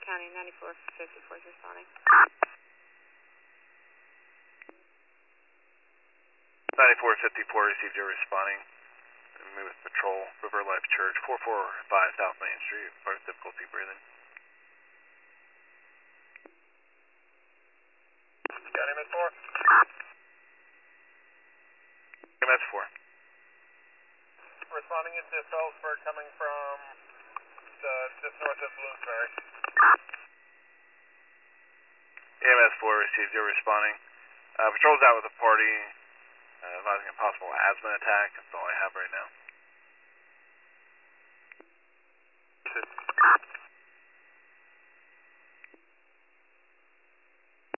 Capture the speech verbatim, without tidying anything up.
County, ninety-four fifty-four is responding. ninety-four fifty-four received your responding. Move with Patrol, River Life Church, four forty-five South Main Street, part of difficulty breathing. County M S four? M S four. Responding into Felsberg coming from the, just north of Bloomsbury. M S four received your responding. Uh, Patrol's out with the party, uh, advising a possible asthma attack. That's all I have right now.